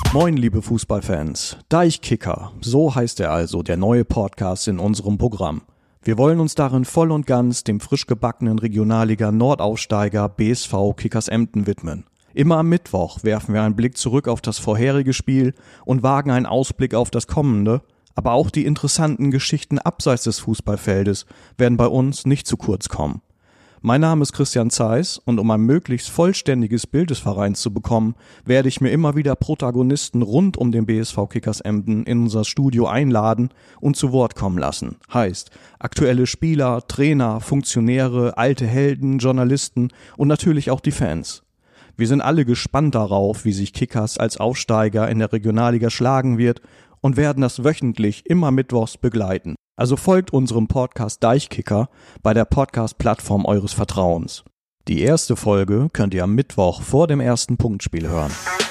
Moin liebe Fußballfans, Deichkicker, so heißt er also, der neue Podcast in unserem Programm. Wir wollen uns darin voll und ganz dem frisch gebackenen Regionalliga-Nordaufsteiger BSV Kickers Emden widmen. Immer am Mittwoch werfen wir einen Blick zurück auf das vorherige Spiel und wagen einen Ausblick auf das kommende, aber auch die interessanten Geschichten abseits des Fußballfeldes werden bei uns nicht zu kurz kommen. Mein Name ist Christian Zeiss und um ein möglichst vollständiges Bild des Vereins zu bekommen, werde ich mir immer wieder Protagonisten rund um den BSV Kickers Emden in unser Studio einladen und zu Wort kommen lassen. Heißt, aktuelle Spieler, Trainer, Funktionäre, alte Helden, Journalisten und natürlich auch die Fans. Wir sind alle gespannt darauf, wie sich Kickers als Aufsteiger in der Regionalliga schlagen wird und werden das wöchentlich immer mittwochs begleiten. Also folgt unserem Podcast Deichkicker bei der Podcast-Plattform eures Vertrauens. Die erste Folge könnt ihr am Mittwoch vor dem ersten Punktspiel hören.